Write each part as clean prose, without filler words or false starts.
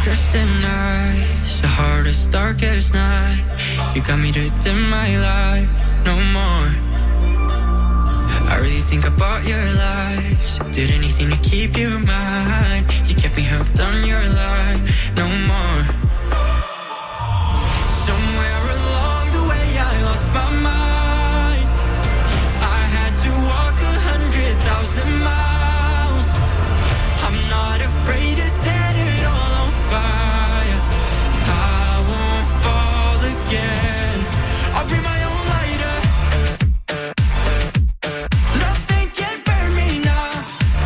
Dressed in nice, the hardest, darkest night. You got me to dim my light, no more. I really think I bought your lies. Did anything to keep you mine. You kept me hooked on your line, no more. Somewhere along the way I lost my mind. I had to walk 100,000 miles. I'm not afraid to set it all on fire. I won't fall again. I'll bring my own lighter. Nothing can burn me now.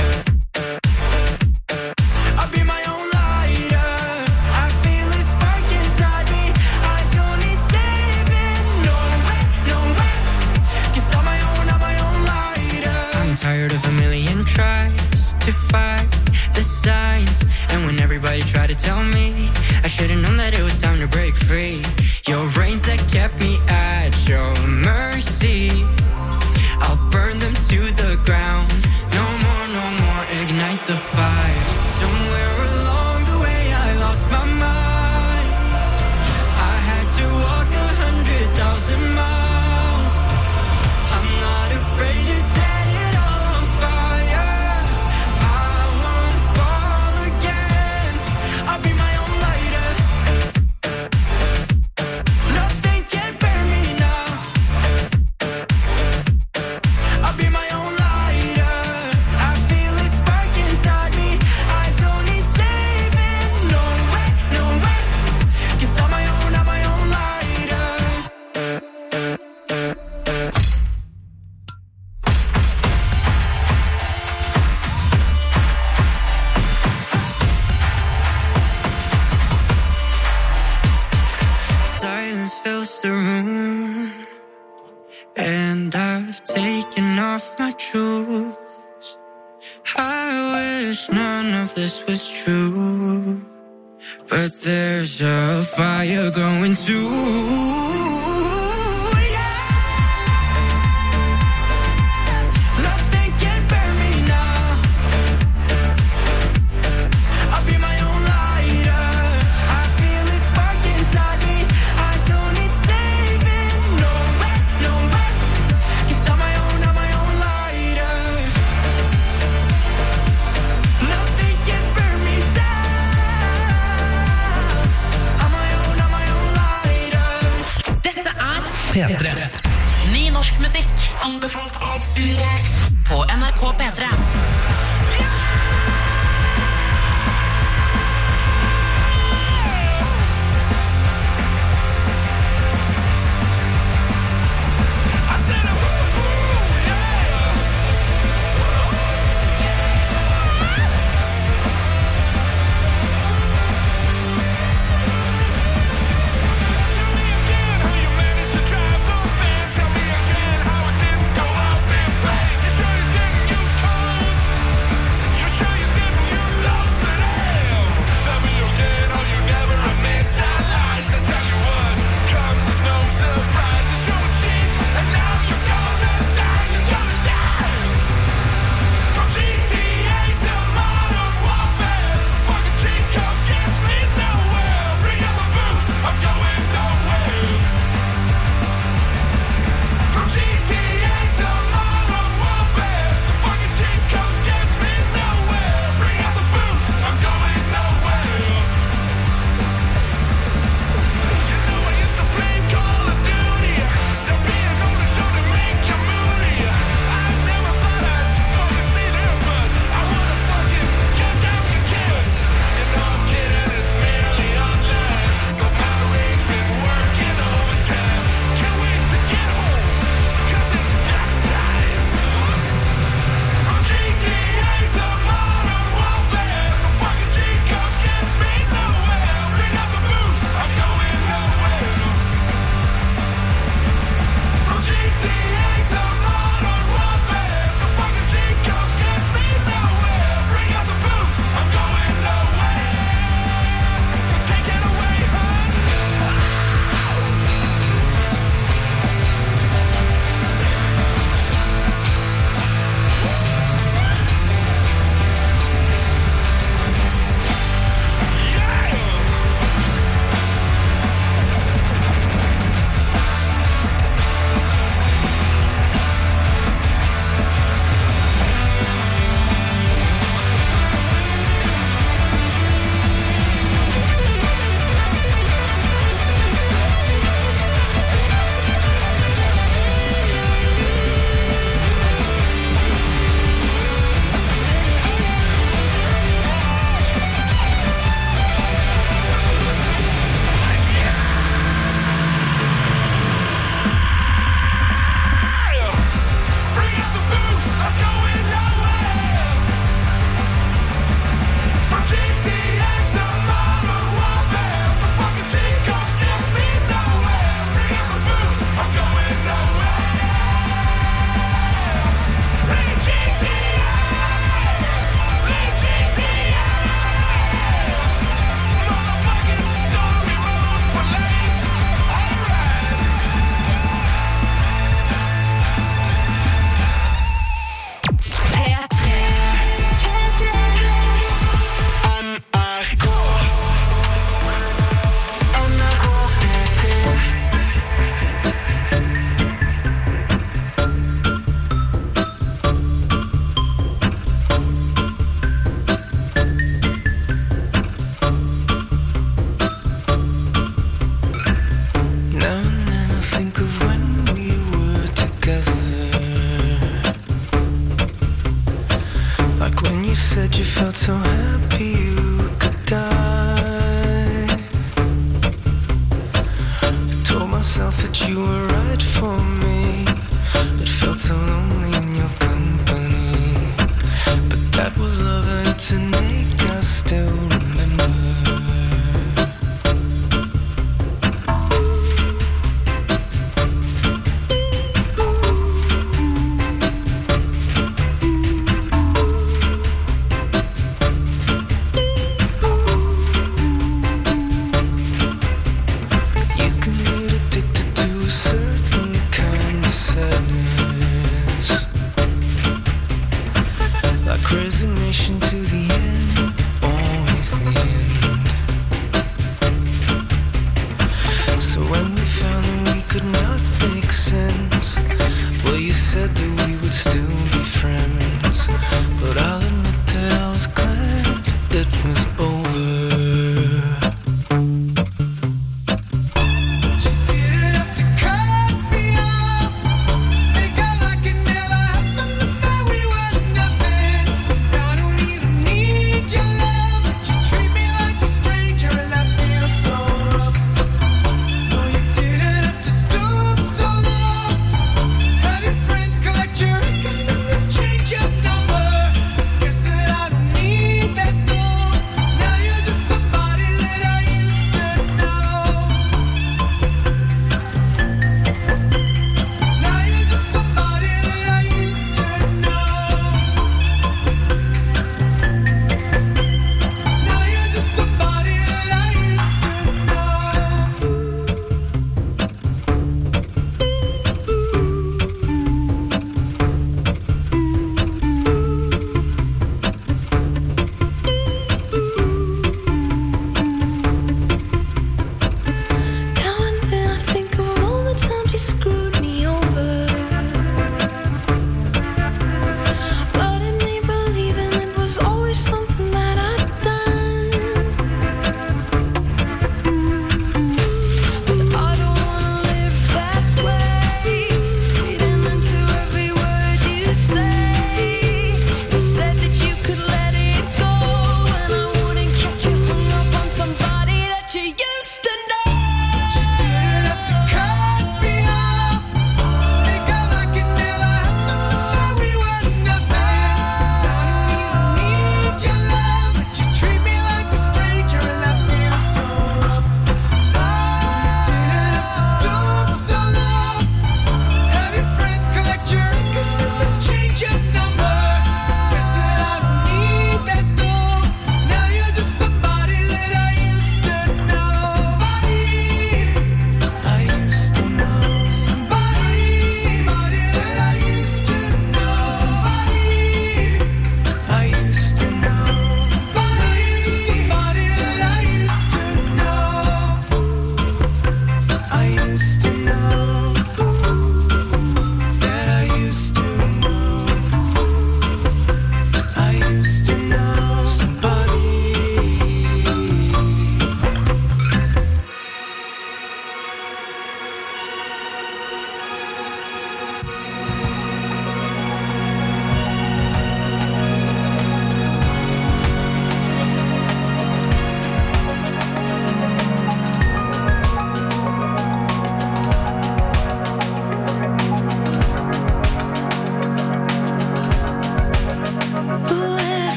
I'll be my own lighter. I feel a spark inside me. I don't need saving. No way, no way. 'Cause I'm my own lighter. I'm tired of a million tries to fight the signs. And when everybody tried to tell me, I should've known that it was time to break free. Your reins that kept me at your mercy, I'll burn them to the ground. No more, no more, ignite the fire. Somewhere along the way I lost my mind. I had to walk 100,000 miles. I'm not afraid to set it all on fire. I won't fall again. I'll be my own lighter. Nothing can burn me now. I'll be my own lighter. I feel a spark inside me. I don't need saving. No way, no way. 'Cause I'm my own lighter. Silence fills the room, and I've taken off my shoes. I wish none of this was true, but there's a fire growing too. Nothing can burn me now. I'll be my own lighter. I feel a spark inside me. I don't need saving. No way, no way. 'Cause I'm my own lighter. Nothing can burn me down. I'm my own lighter. Dette er P3. ny norsk musikk. Anbefalt av Urek på NRK P3. Tell me again how it didn't go off in flames. You sure you didn't use codes?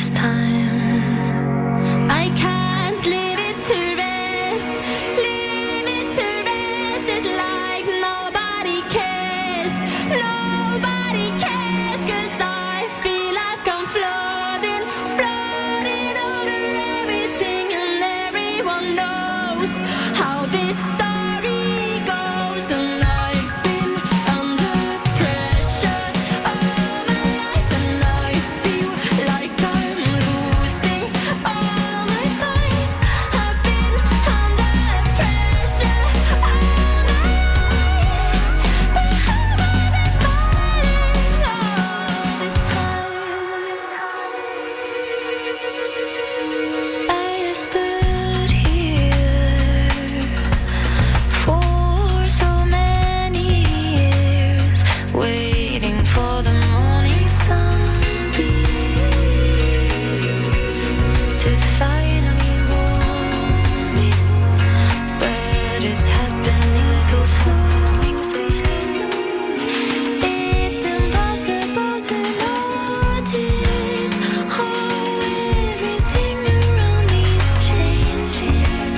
this time. I can't leave it to rest. Leave it to rest. It's like nobody cares. Nobody cares. 'Cause I feel like I'm floating, floating over everything, and everyone knows how this story goes. And I've been under pressure all my life, and I feel like I'm losing all my fights. I've been under pressure all my life, but have I been fighting all this time? I stood here for so many years, waiting for the morning sunbeams to finally warm me, but it's happening so slow. It's impossible to notice how everything around me is changing.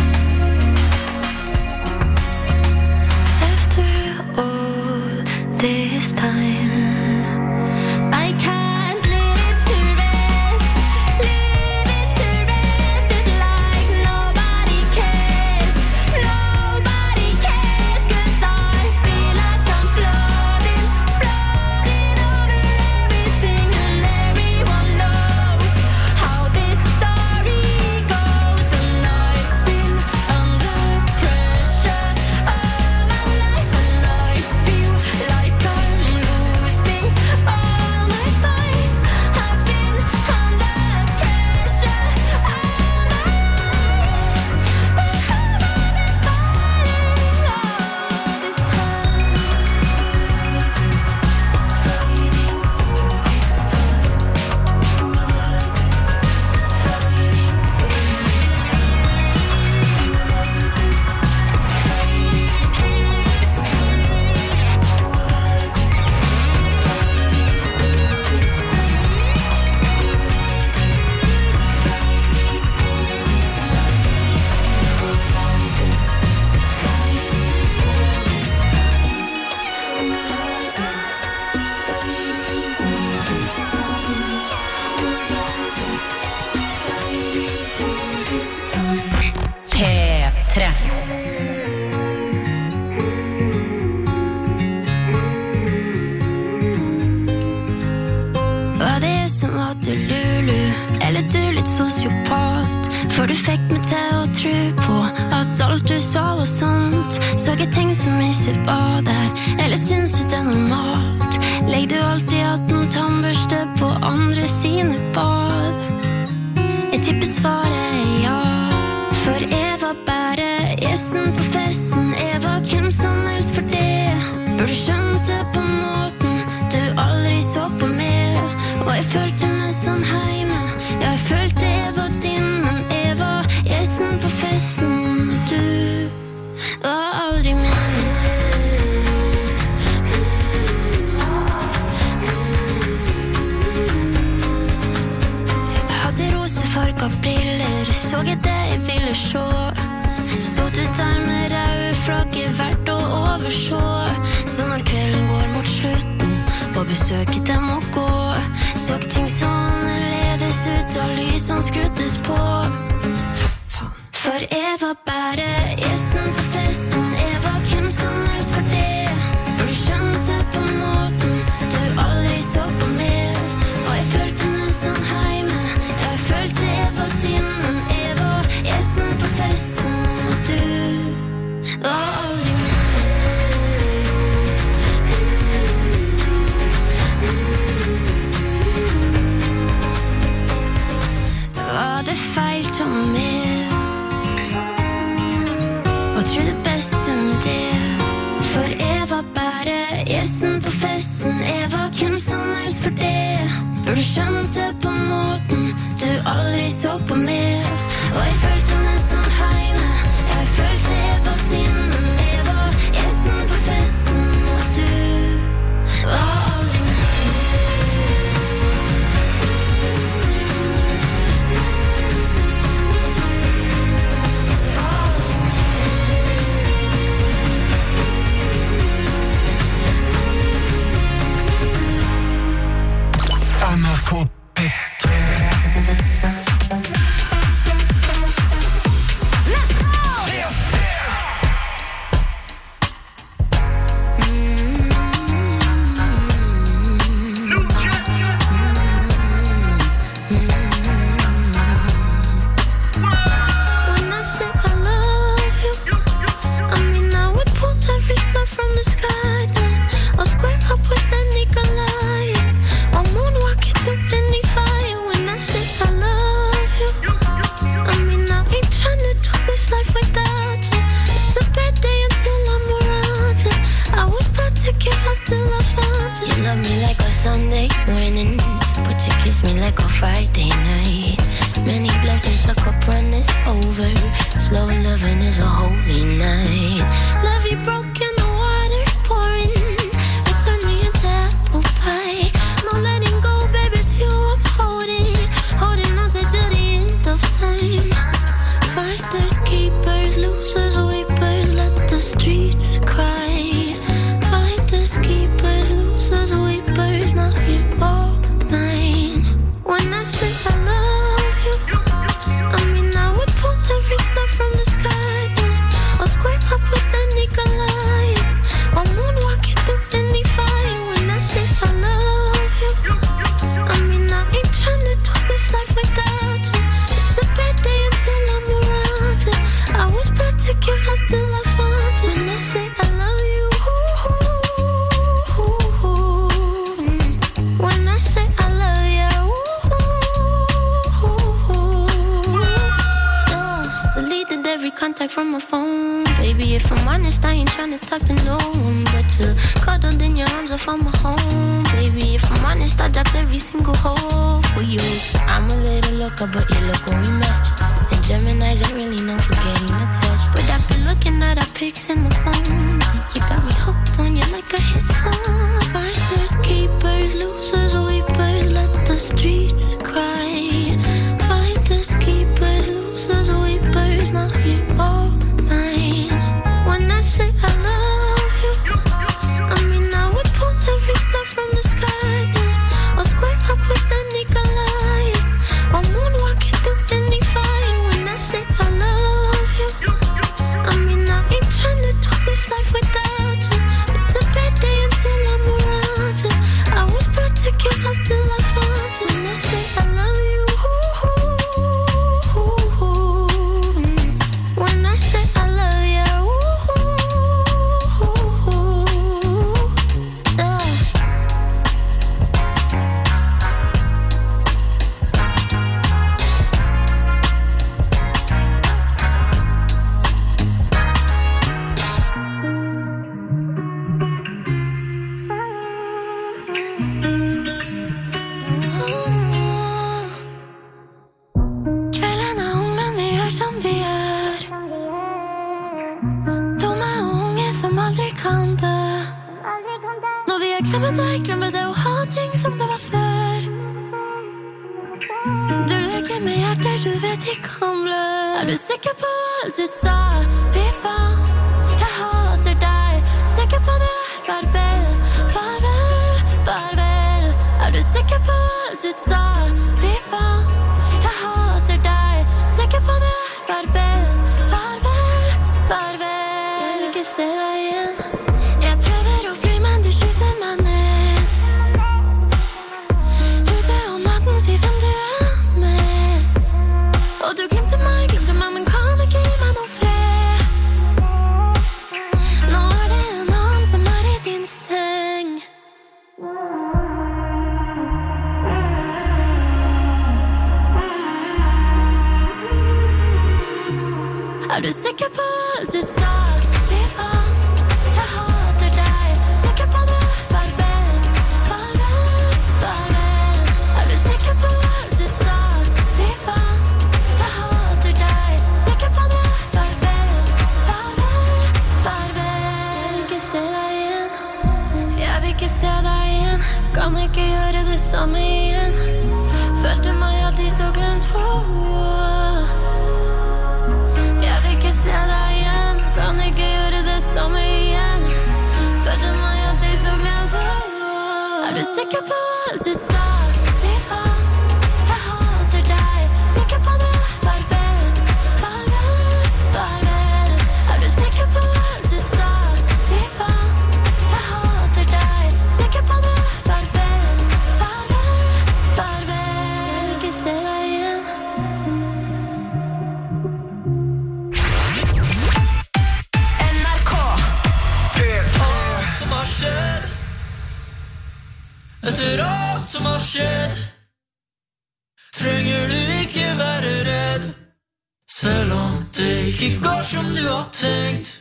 After all this time, I can't leave it to rest. Leave it to rest. It's like nobody cares. Nobody cares. 'Cause I feel like I'm floating, floating over everything, and everyone knows how this story goes. And I've been under pressure all my life, and I feel like I'm losing all my fights. I've been under pressure all my life, but have I been fighting all this time? P3. Var det som var du Lulu, eller du litt sosiopat? For du fikk meg til å tro på at alt du sa var sant. Så jeg ting som ikke var der, eller syns du det er normalt? Legg du alltid at en tannbørste på andre sine bad? Jeg tipper svaret er ja, for jeg var bare gjesten på festen. Jeg var hvem som helst for det. Burde skjønt det på måten du aldri så på meg. Og jeg følte meg som heime. Ja, jeg følte jeg var din, men jeg var gjesten på festen. Og du var aldri min. Jeg hadde rosefarga briller, så jeg det jeg ville se. Stod du der med røde flagget verdt å overse. Så når kvelden går mot slutten, og besøket dem må gå, så ting sånn ledes ut av lysene skruddes på. For jeg var bare gjesten på festen. Jeg var hvem som helst for det. For du skjønte på måten du aldri så på meg. Og jeg følte meg som heime. Ja, jeg følte jeg var din, men jeg var gjesten på festen. Og du var aldri min. Var det feil til meg og tro det beste med det? For jeg var bare gjesten på festen. Jeg var hvem som helst for det. For du skjønte på måten du aldri så på meg. Og jeg følte meg som heime. Jeg følte jeg var din, men jeg var gjesten på festen. Og du var aldri min. NRK P3. Sunday morning, but you kiss me like a Friday night. Many blessings, the cup runneth over. Slow loving is a holy night. Love you broken, the water's pouring. You turn me into apple pie. No letting go, baby, it's you I'm holding on to till the end of time. Fighters, keepers, losers, weepers, let the streets cry. Fighters, keepers, losers, weepers, now you're all mine. When I say I love you, I mean I would pull every star from the sky down. I'll square up with any Goliath. I'll moonwalk it through any fire. When I say I love you, I mean I ain't tryna do this life without you. It's a bad day until I'm around you. I was about to give up till I found you. When I say I love you, when I say I love you, deleted every contact from my phone. Baby, if I'm honest, I ain't tryna talk to no one but you. Cuddled in your arms, I found my home. Baby, if I'm honest, I dropped every single hole for you. I'm a little loca, but you look when we match. And Gemini's ain't really known for getting attached. But I've been looking at our pics in my phone. Think you got me hooked on you like a hit song. Fighters, keepers, losers, weepers, let the streets cry. Fighters, keepers, losers, weepers, now you're all mine. When I say I love you, I mean I would pull every star from the sky down. I'll square up with any Goliath. I'll moonwalk it through any fire. When I say I love you, I mean I ain't tryna do this life without you. It's a bad day until I'm around you. I was about to give up till I found you. When I say I love you, when I say I love you, kvällarna om men vi gör som vi gör. Tomma ånger som aldrig kan dö. Nå vi har glömmer det och ha ting som det var för. Du leker med hjärter, du vet det kan blö. Är du säker på allt du sa? Vi fan, jag hatar dig. Säker på det, farväl, farväl, farväl. Är du säker på allt du sa? Vi fan, jag hatar dig. Säker på det, farväl, farväl, farväl. Jag vill inte se dig igen. Jag prövar att fly men du skjuter mig ned. Ute om natten, se vem du är med. Och du glemte mig men kan ikke gi meg noe fred. Nå er det en annen som er i din seng. Er du sikker på alt du sa? Fy faen, jeg hater deg. Sikker på det, farvel, farvel, farvel. Er du sikker på alt du sa? Fy faen, jeg hater deg. Sikker på det, farvel, farvel, farvel. Jeg vil ikke se deg igjen. Jeg vil ikke se deg igjen. Kan ikke gjøre det samme igjen. Følte meg alltid så glemt. Jeg vil ikke se deg igjen. Kan ikke gjøre det samme igjen. Følte meg alltid så glemt. Er du sikker på alt du sa? Etter alt som har skjedd, trenger du ikke være redd, selv om det ikke går som du har tenkt.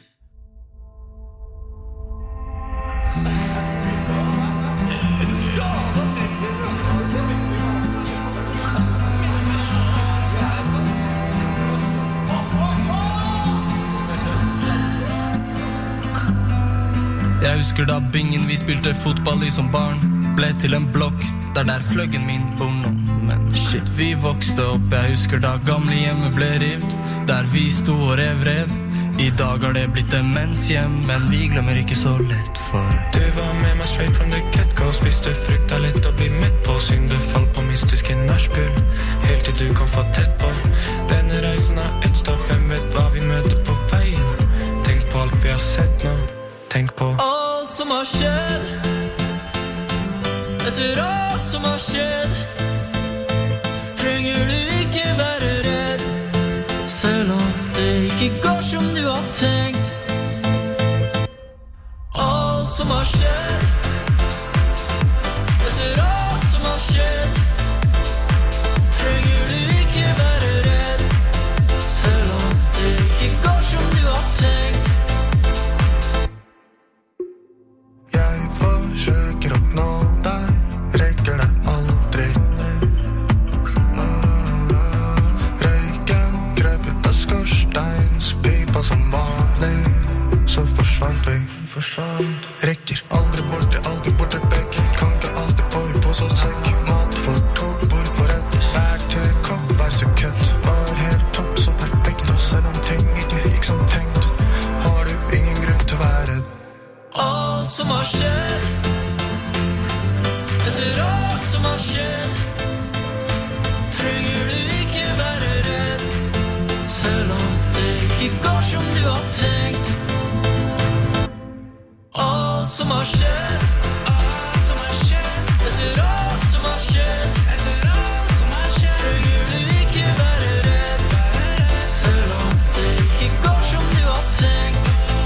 Jeg husker da bingen vi spilte fotball i som barn ble til en blokk, der pluggen min bor nå. Men shit, vi vokste opp. Jeg husker da gamle hjemme ble rivt, der vi sto og rev. I dag har det blitt demenshjem, men vi glemmer ikke så lett, for du var med meg straight from the get-go. Spiste frykta litt og bli midt på, syngde fall på mystiske nachspiel, helt til du kom for tett på. Denne reisen har et stopp, hvem vet hva vi møter på veien. Tenk på alt vi har sett nå, tenk på alt som har skjedd. Etter alt som har skjedd, trenger du ikke være redd, selv om det ikke går som du har tenkt. Alt som har skjedd, etter alt som har skjedd, trenger du ikke være redd, selv om det ikke går som du har tenkt. Jeg forsøker å nå deg, rekker det aldri. Røyken krøp ut av skorsteinspipa som vanlig, så forsvant vi. Rekker aldri bort et bekk, kan ikke alltid få i pose og sekk. Mat for to, bord for ett, hver til kopp, hver sekund. Var helt topp, så perfekt, og selv om ting ikke gikk som tenkt, har du ingen grunn til å være. Alt som har skjedd, etter alt som har skjedd, trenger du ikke være redd, selv om det ikke går som du har tenkt. Alt som har skjedd, etter alt som har skjedd, trenger du ikke være redd, selv om det ikke går som du har tenkt.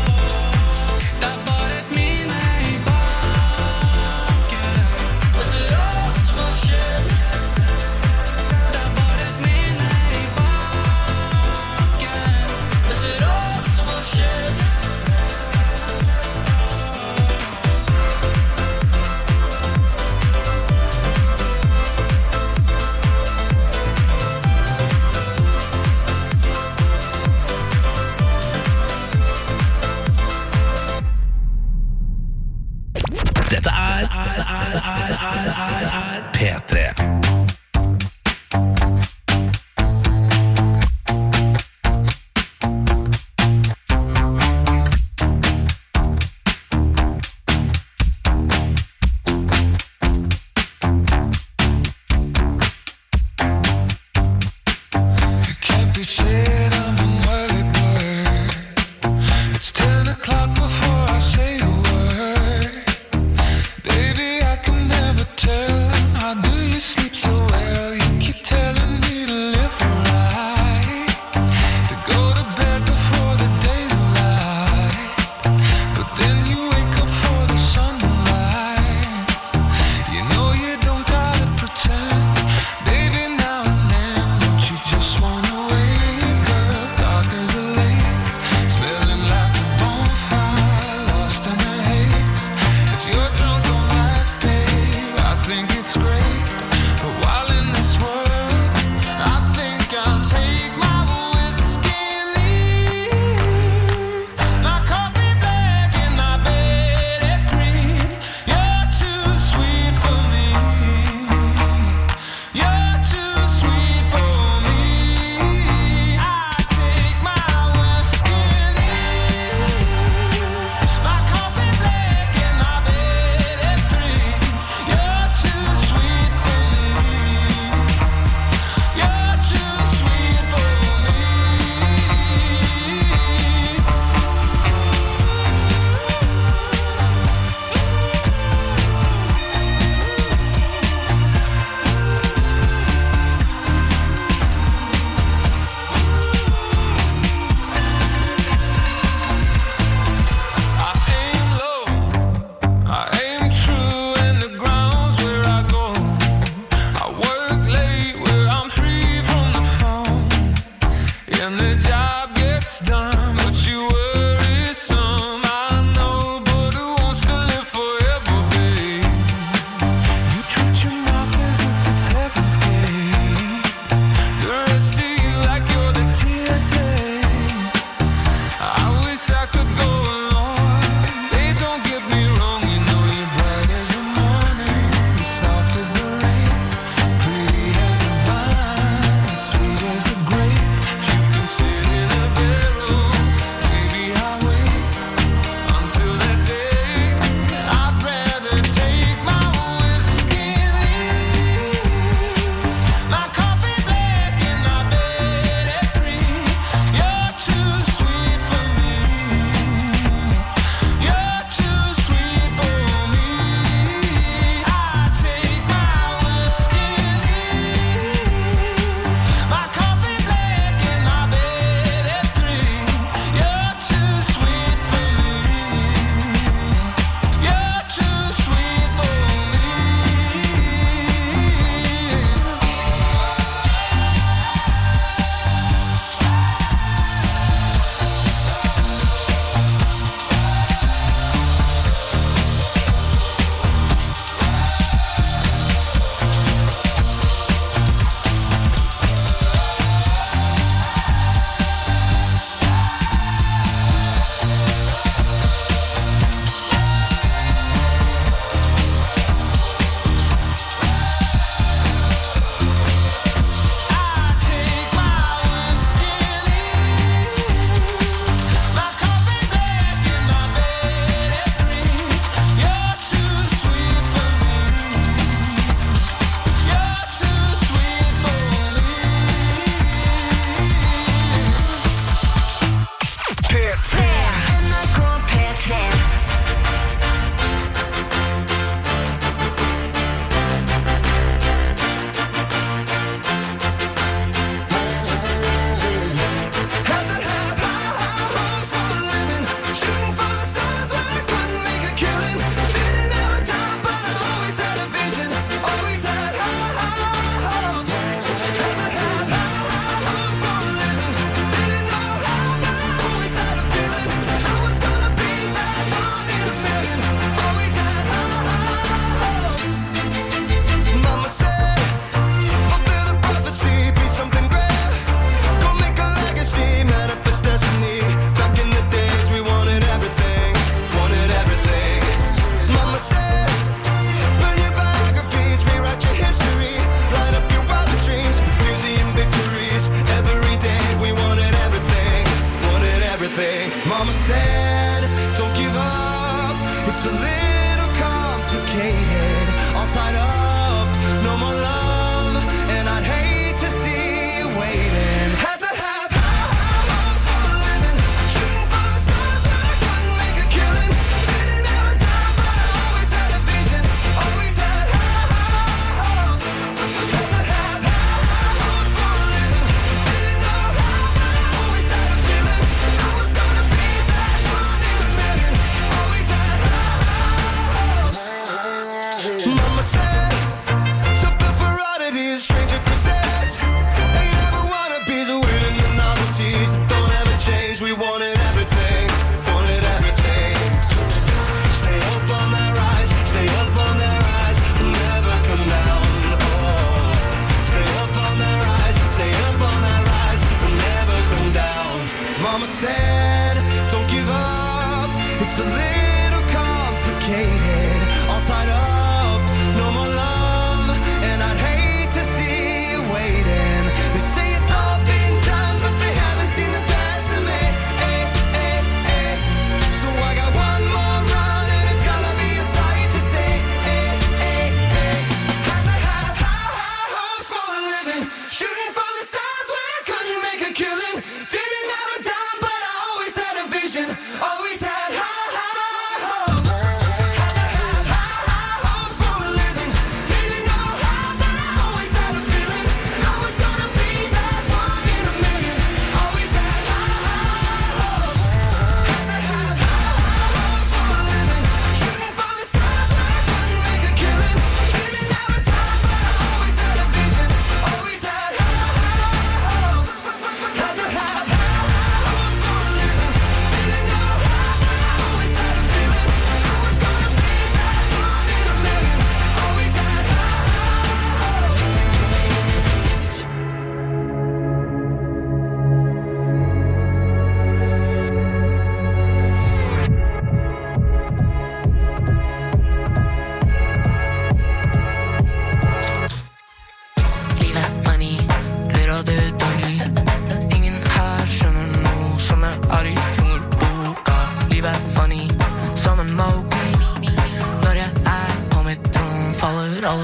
Dette er P3.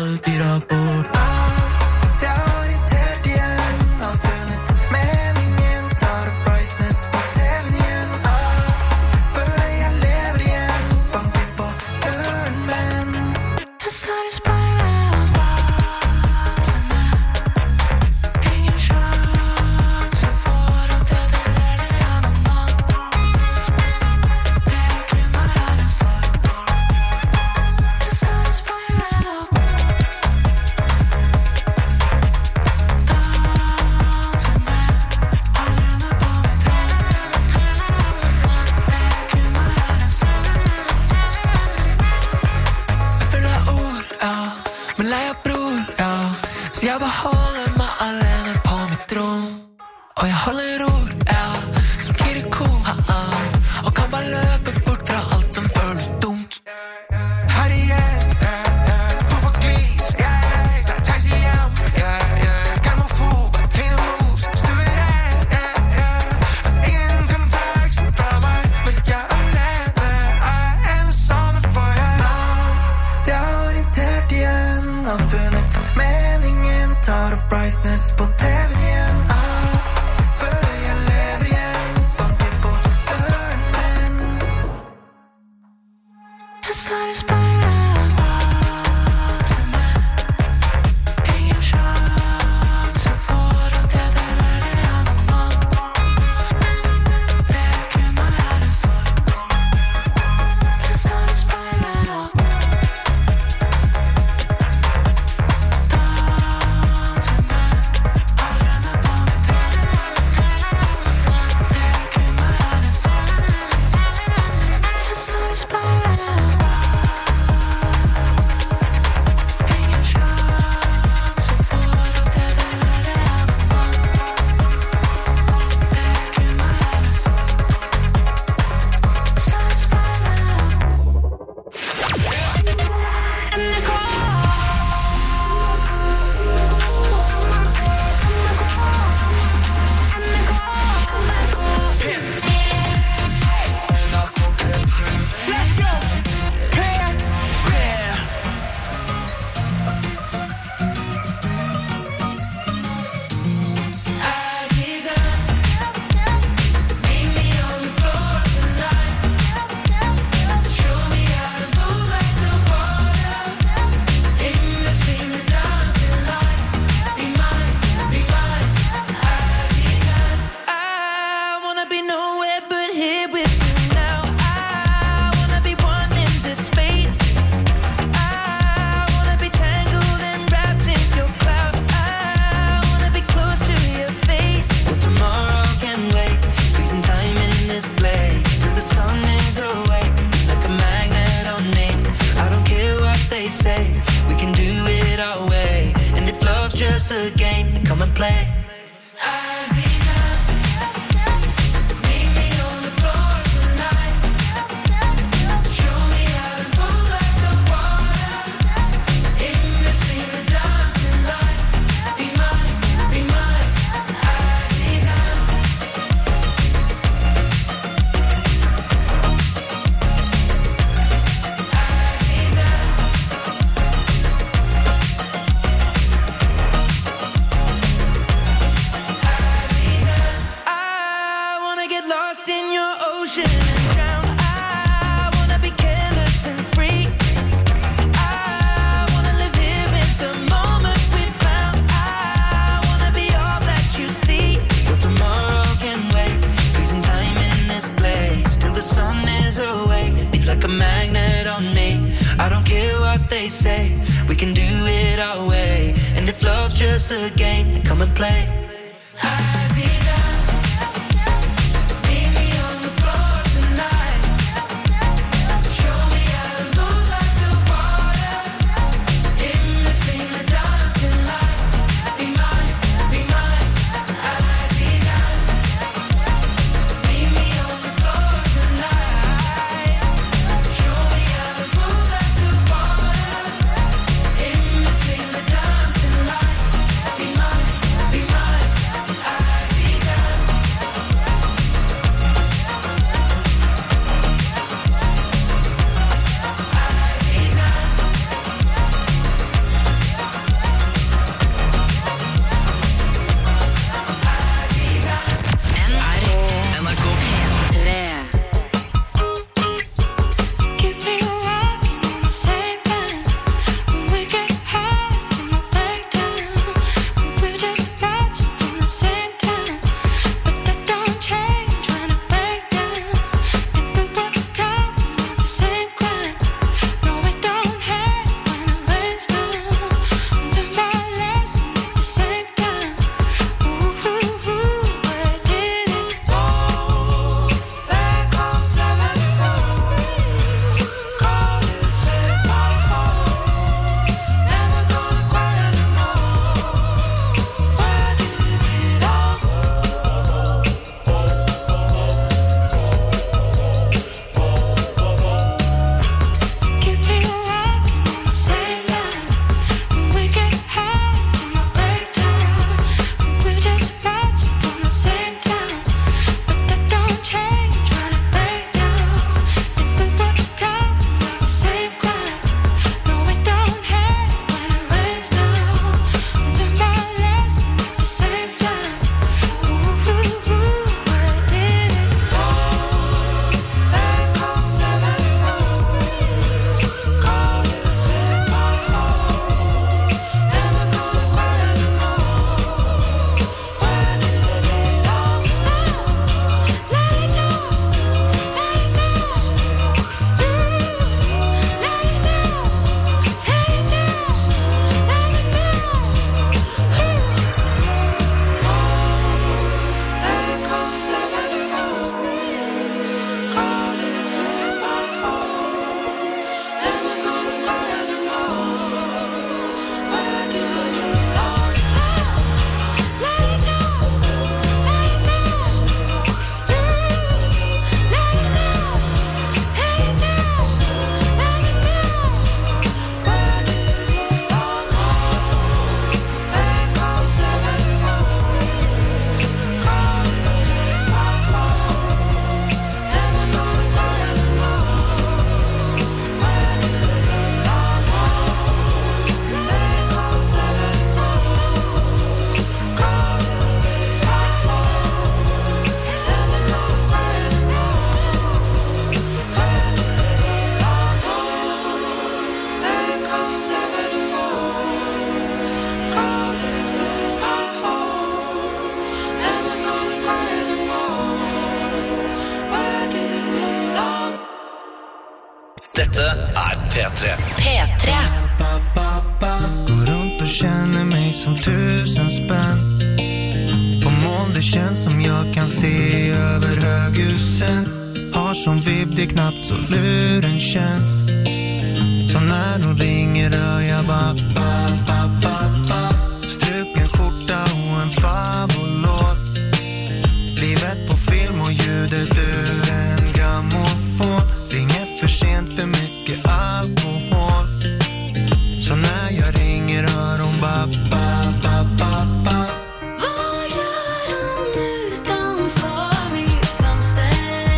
folk de der bor. Jeg er orienteret igen og fundet meningen. Tar det brightness på tv'en igen. Føler jeg lever igen. Banker på døren, men jeg står i spejlet og varter mig. Ingen chance for at det er det andet mand. Det er ikke mig, der står. Jeg står i spejlet og men leger bror, ja. Så jeg beholder mig alene på mit rum. Og jeg holder ord, ja. Som Kiriko, og kan bare løbe bort fra alt som føles dumt. Her igjen, hvorfor glis? Jeg er lei, der taxi hjem. Gamofob, clean moves, stuer ingen kan veksen fra mig, men jeg er alene. Enestående for jeg er orienteret igen og funnet meningen. Tar det brightness på tv'en igjen. Føler jeg lever igjen. Banker på døren, men jeg står i spejlet og varter mig. Ingen chance for at det er det andet mand. Det er ikke mig, der står. Jeg står i spejlet og just a game, come and play. Say we can do it our way, and if love's just a game, then come and play. Dette P3. P3. Går runt och känner mig som 1000 spänn. På mål det känns som jag kan se över höghusen. Har som vibb, det knappt så luren känns. Så när de ringer hör jag ba. Struken skjorta och en favolåt. Livet på film och ljudet ur en grammofon. Ringer för sent, för mycket alkohol. Så när jag ringer hör hon ba. Vad gör han utanför mitt fönster?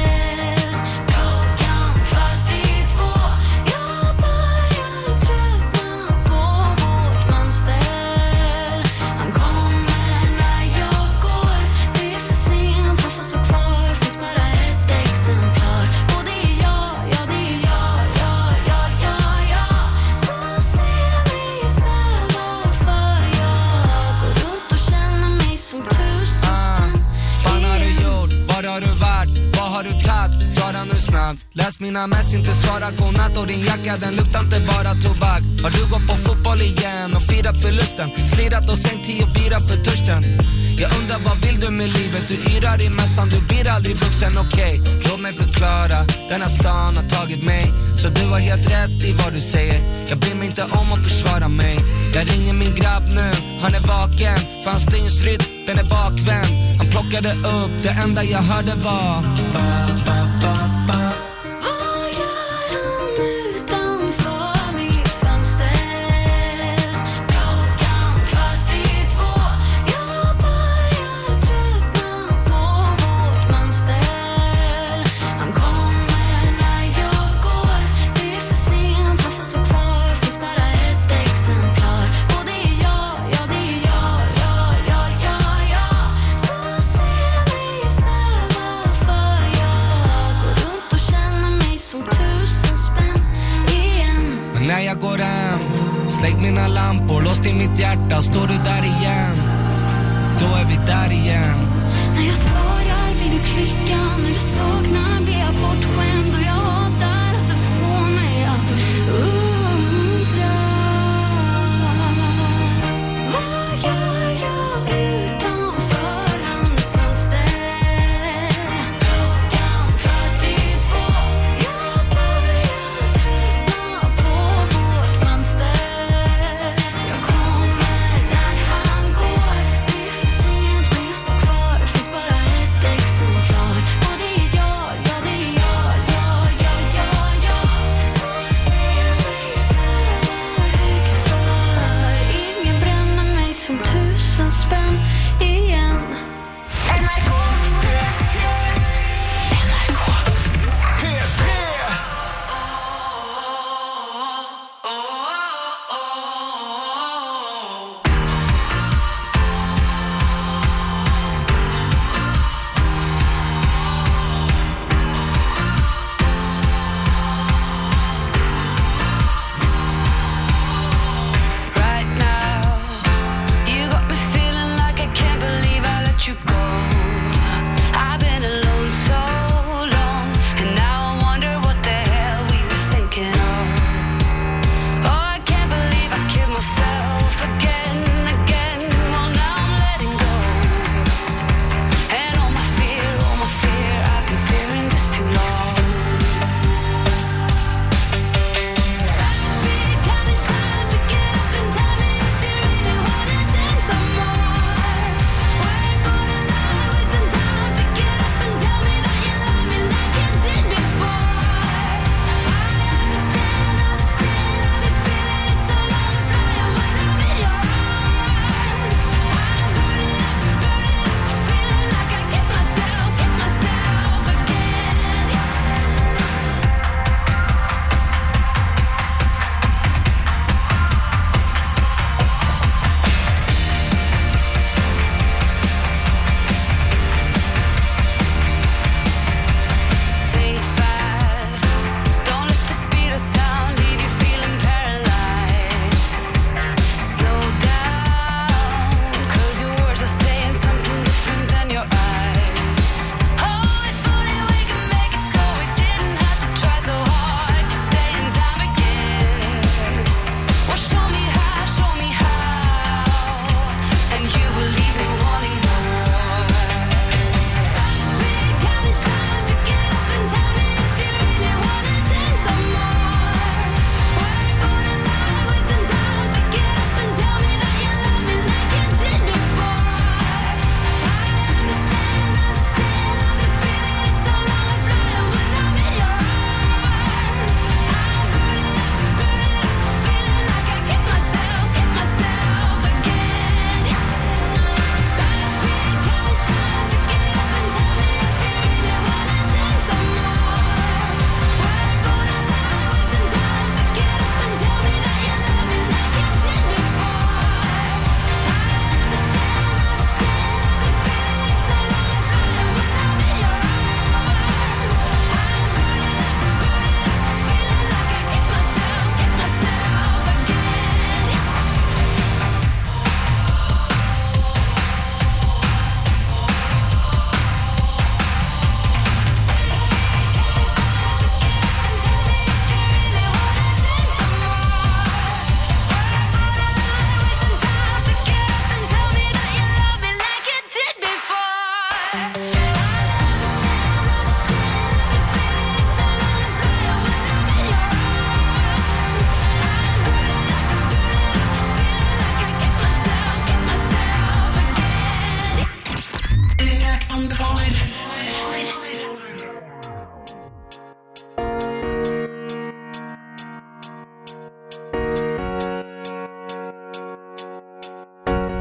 Klockan 1:45. Jag börjar tröttna på vårt mönster. Han kommer när jag går. Det är för sent, han får stå kvar. Finns bara ett exemplar. Och det är jag, ja det är jag. Så ser vi sväva för jag går runt och känner mig som 1000 spänn. Fan har du gjort? Var har du varit? Vad har du tagit? Svara nu snabbt. Läs mina mess, inte svara godnatt. Och din jacka, den luktar inte bara tobak. Har du gått på fotboll igen och firat förlusten? Slirat och sänkt 10 bira för törsten. Jag undrar vad vill du med livet? Du yrar i mässan, du blir aldrig vuxen, okej. Låt mig förklara, denna stan har tagit mig. Så du har helt rätt i vad du säger. Jag bryr mig inte om att försvara mig. Jag ringer min grabb nu, han är vaken. För hans dygnsrytm, den är bakvänd. Han plockade upp, det enda jag hörde var Vad gör han utanför mitt fönster? Klockan 1:45. Jag börjar tröttna på vårt mönster. Han kommer när jag går. Det är för sent, han får stå kvar. Finns bara ett exemplar. Och det är jag, ja det är jag. Så ser vi sväva för jag går runt och känner mig som 1000 spänn igen. Men när jag går hem, släck mina lampor, låst i mitt hjärta. Står du där igen, då är vi där igen. När jag svarar vill du klicka. När du saknar blir jag bortskämd. Och jag hatar att du får mig att undra. Vad gör jag utanför hans fönster? Klockan 1:45. Jag börjar tröttna på vårt mönster. Jag kommer när han går. Det är för sent men jag står kvar. Finns bara ett exemplar. Och det är jag, ja det är jag.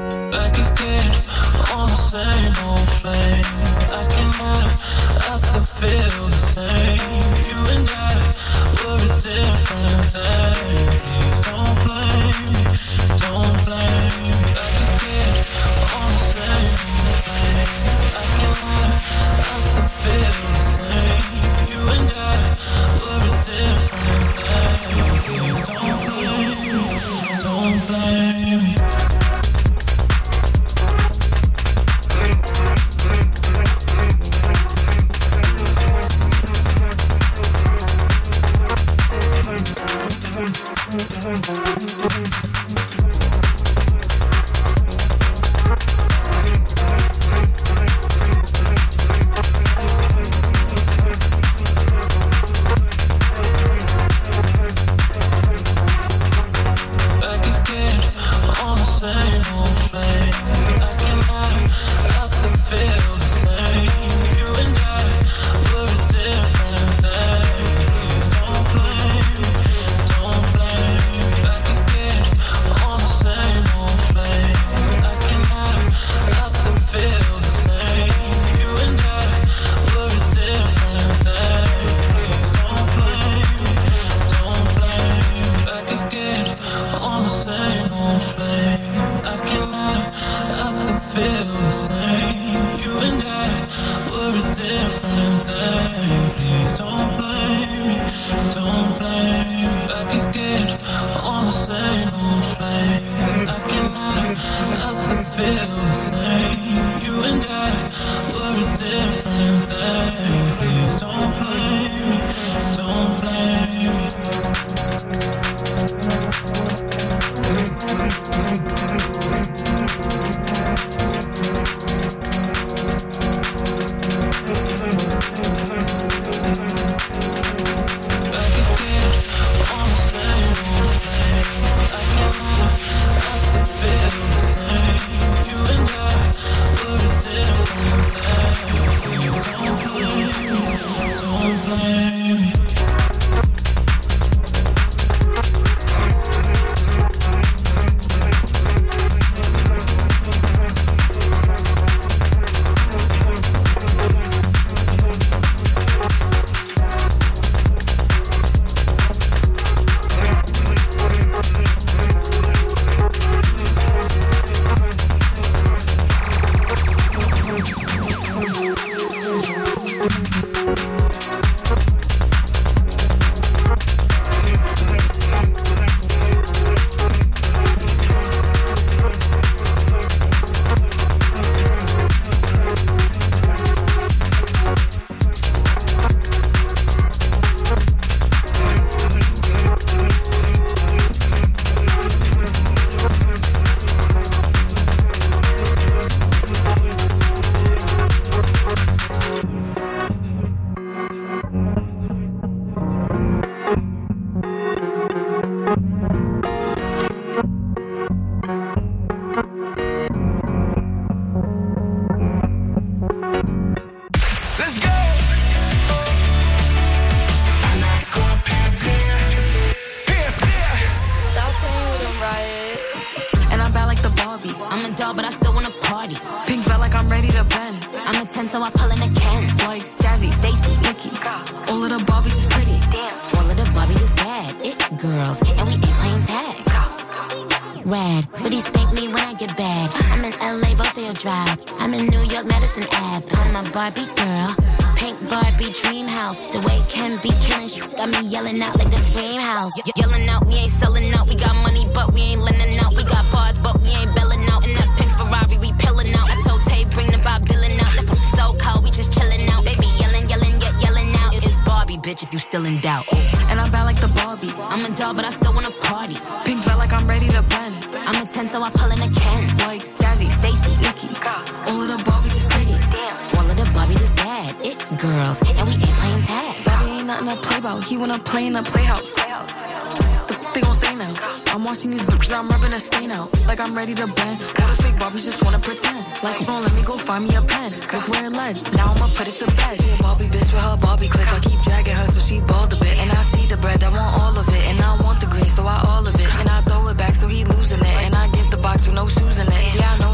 Back again on the same old flame. I cannot, I still feel the same. You and I were a different thing. Please don't blame me, don't blame me. Back again on the same old flame. I cannot, I still feel the same. You and I were a different thing. Please don't blame me, don't blame me. If you still in doubt. And I'm bad like the Barbie. I'm a doll, but I still wanna party. Pink felt like I'm ready to bend. I'm a 10, so I pull in a Ken. Like Jazzy, Stacy, Nikki. All of the Barbies is pretty. All of the Barbies is bad. It girls, and we ain't playing tag. Bobby ain't nothing to play about. He wanna play in a playhouse. The they gon' say now? I'm watching these bitches, I'm rubbing a stain out. Like I'm ready to bend. All the fake Barbies just wanna pretend. Like, hold on, let me go find me a pen. Look where it led. Now I'ma put it to bed. She a Barbie bitch with her Barbie click. I keep dragging her so she bald a bit. And I see the bread, I want all of it. And I want the green, so I all of it. And I throw it back so he losing it. And I give the box with no shoes in it. Yeah, I know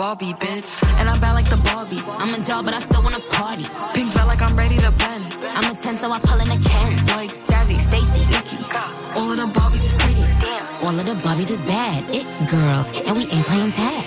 Barbie, bitch. And I'm bad like the Barbie. I'm a doll, but I still wanna party. Pink felt like I'm ready to bend. I'm a 10, so I pull in a Ken. Like Jazzy, Stacy, Nikki. All of the Barbies is pretty. All of the Barbies is bad. It girls, and we ain't playing tag.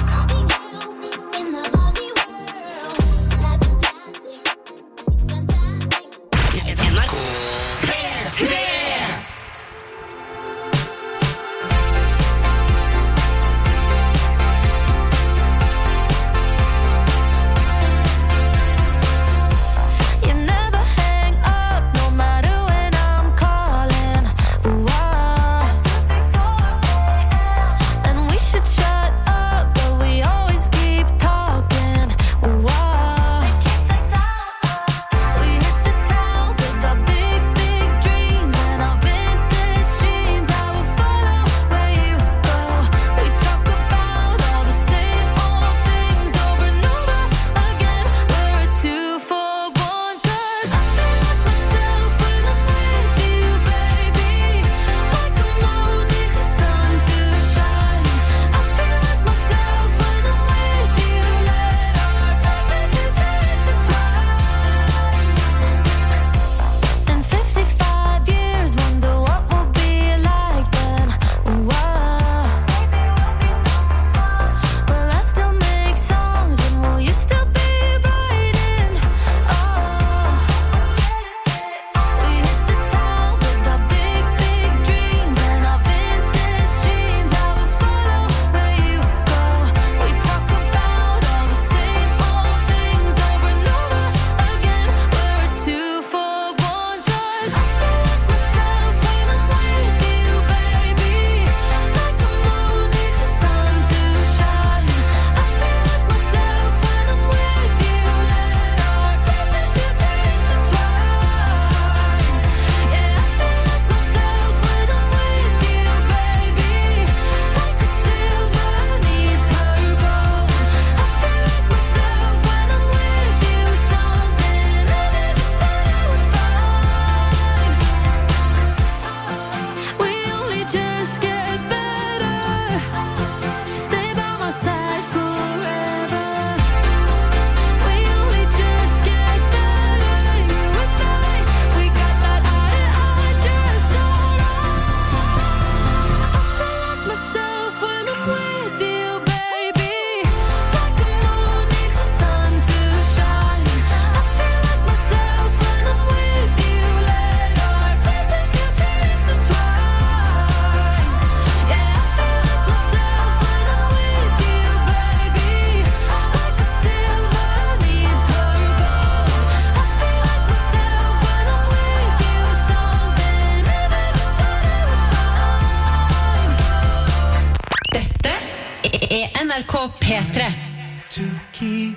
NRK P3. To keep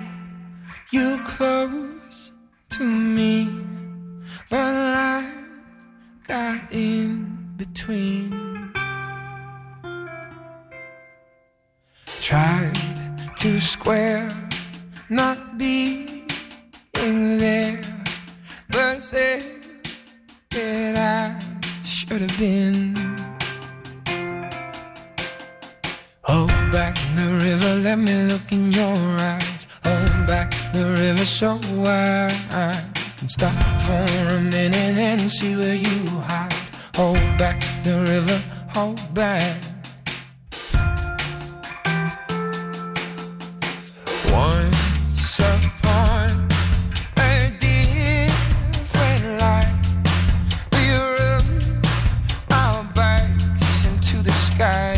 you close to me, but life got in between. Tried to square not being there, but said that I should have been. Hold back the river, let me look in your eyes. Hold back the river so I can stop for a minute and see where you hide. Hold back the river, hold back. Once upon a different life, we rubbed our backs into the sky.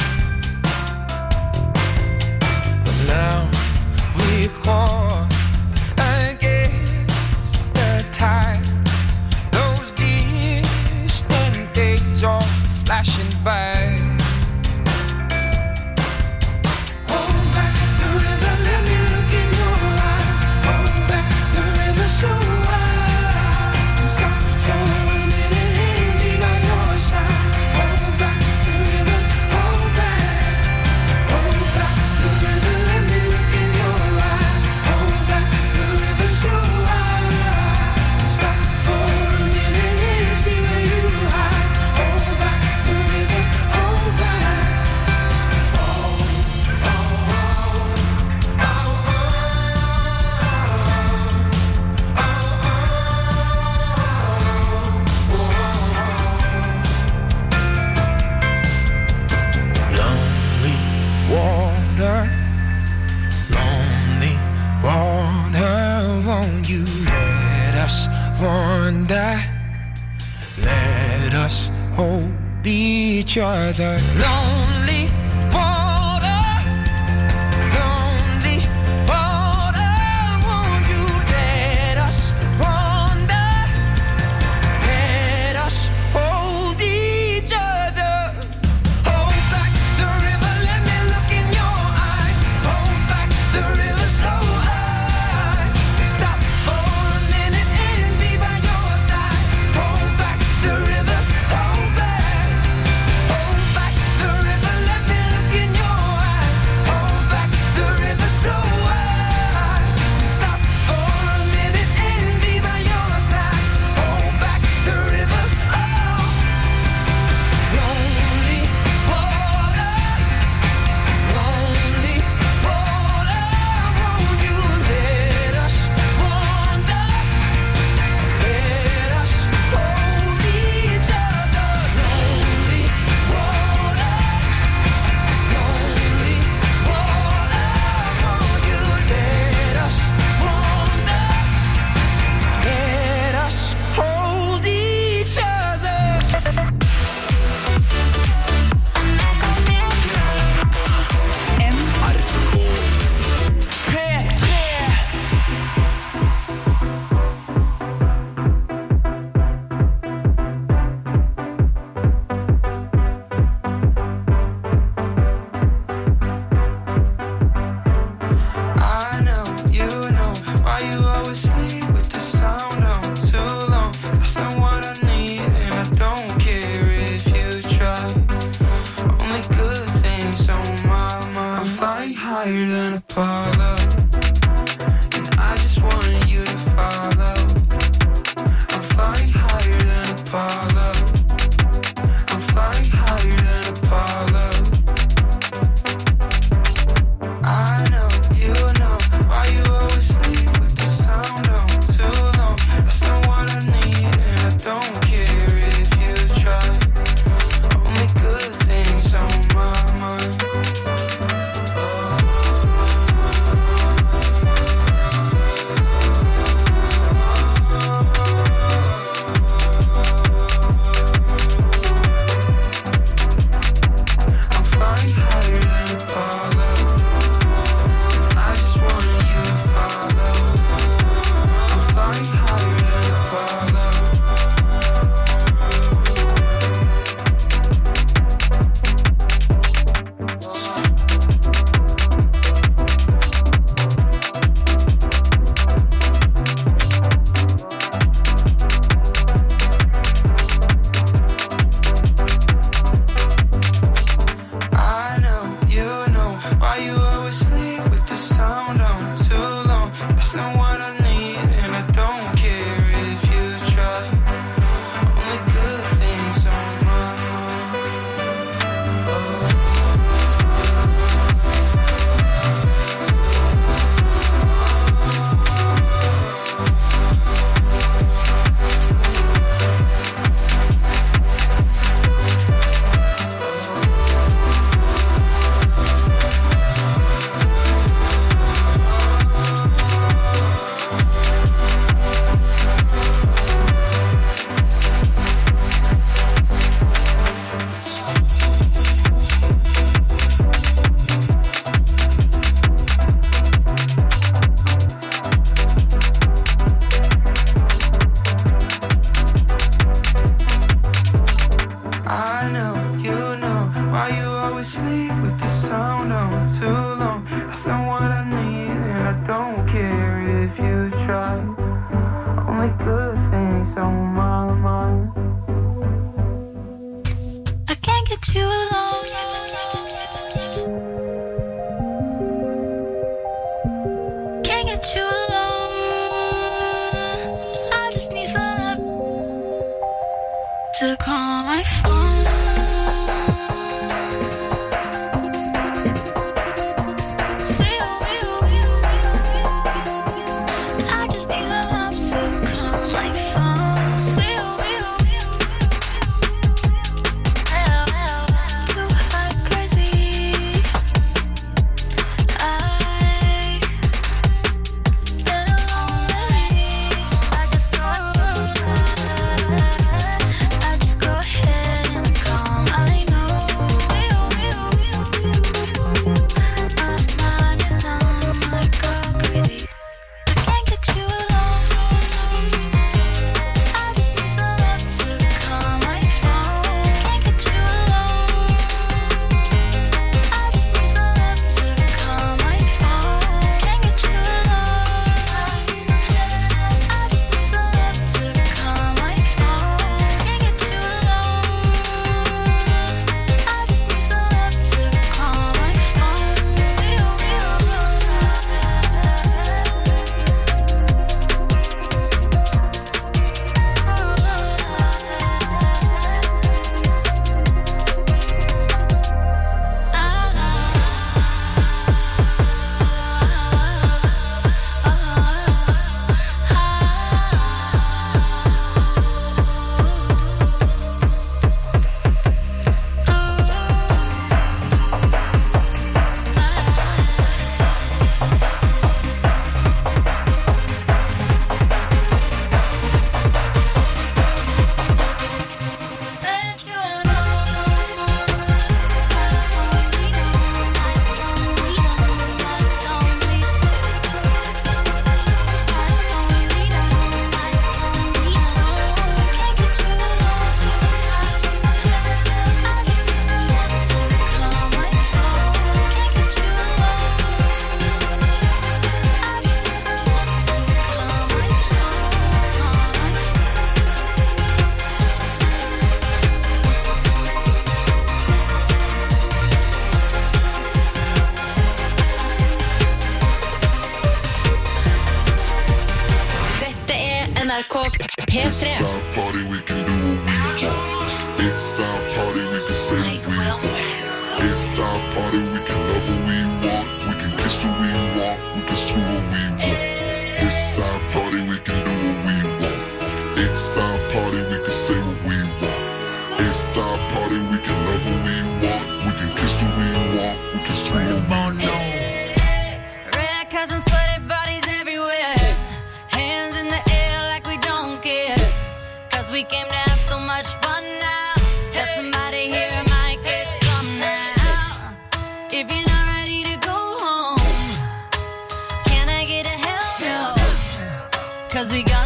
But now we're caught against the tide. Those distant days are flashing by. each other. Lonely water, lonely water. Won't you let us wander? Let us hold each other. Hold back the river, let me look in your eyes. Hold back the river so high. Stop for a minute and be by your side. Hold back the river, hold back. Hold back the river, let me look in your eyes. Hold back the river so high. Stop for a minute and be by your side. Hold back the river, oh. Lonely water, lonely water. Won't you let us wander? Let us hold each other. Lonely water, lonely water. Won't you let us wander? Let us hold each other. I know, you know, why you always sleep with the sound on too long. That's not what I need, and I don't care if you try. Only good things on my mind. I'm flying higher than Apollo, and I just wanted you to follow. I'm flying higher than Apollo. I'm flying higher than Apollo. I know, you know, why you always sleep with the sound on too long. That's not what I need, and I don't care if you try. Only good things on my mind. I'm flying higher than Apollo. I just wanted you to follow. I'm flying higher than Apollo. I know, you know, why you always sleep with the sound on too long. That's not what I need, and I don't care if you try. Only good things on my mind. I know, you know, why you always sleep with the sound on too long. That's not what I need, and I don't care if you try. Only good things on my mind. I can't get you alone. Can't get you alone. I just need some love to call my phone. I just need some love to call my phone. Too hot, crazy. I've been alone lately. I just go ahead and P3. Party, we can do what we want. It's our party, we can say what we want. It's our party, we can love what we want. We can kiss what we want. We can screw what we want. It's our party, we can do what we want. It's our party, we can say what we want. It's our party, we can love what we want. We can kiss what we want. We can screw what we want. Red cups and sweaty bodies everywhere. Hands in the air like we don't care. Cause we came to have so much fun now. That somebody here might get some now. If you're not ready to go home, can I get a hell no? Cause we got